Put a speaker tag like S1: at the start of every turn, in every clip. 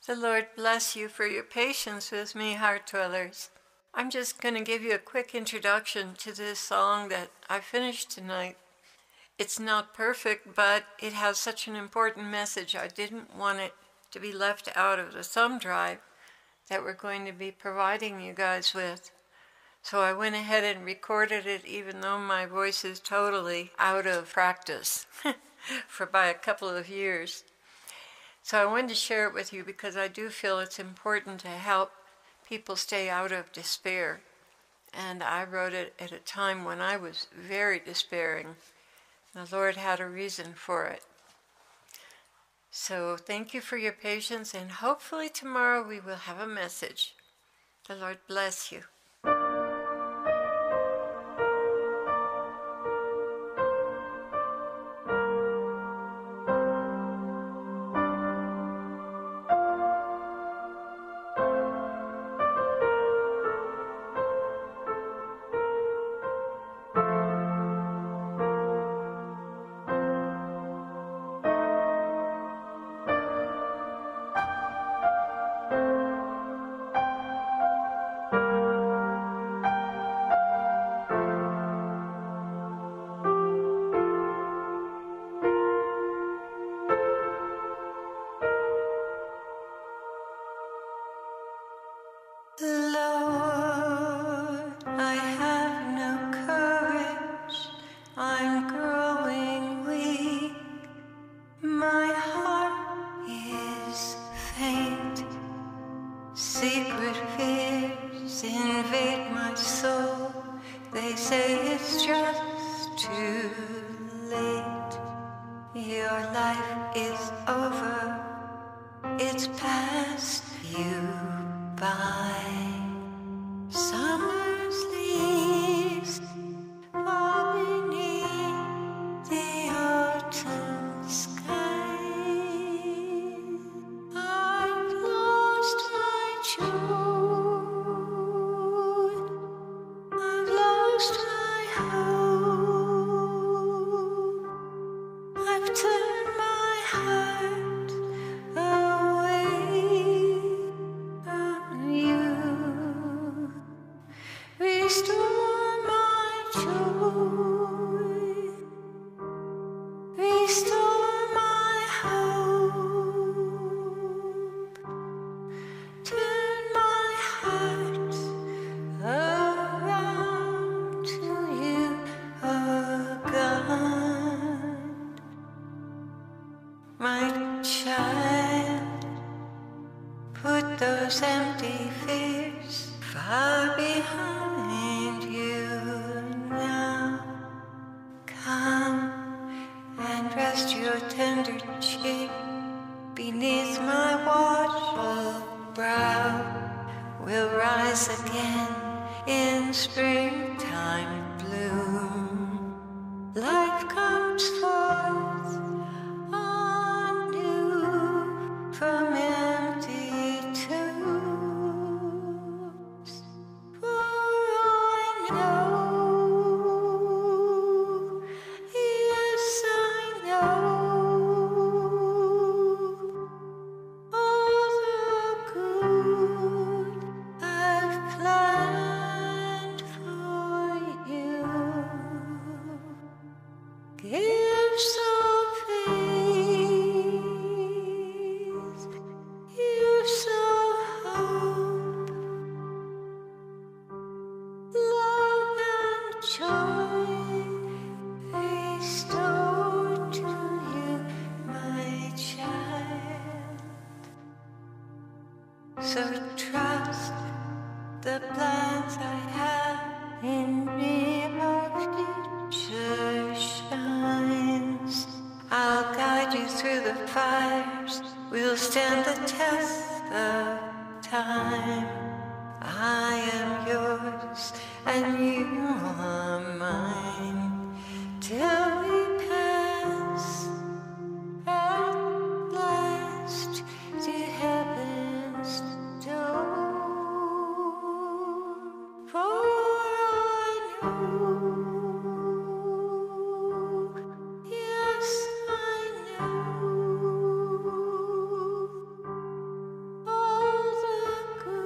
S1: The Lord bless you for your patience with me, Heart Dwellers. I'm just going to give you a quick introduction to this song that I finished tonight. It's not perfect, but it has such an important message. I didn't want it to be left out of the thumb drive that we're going to be providing you guys with. So I went ahead and recorded it even though my voice is totally out of practice for by a couple of years. So I wanted to share it with you because I do feel it's important to help people stay out of despair. And I wrote it at a time when I was very despairing. The Lord had a reason for it. So thank you for your patience, and hopefully tomorrow we will have a message. The Lord bless you.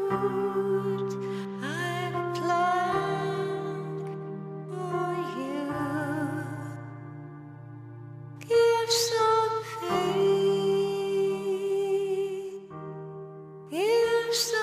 S1: I've planned for you. Give some faith, give some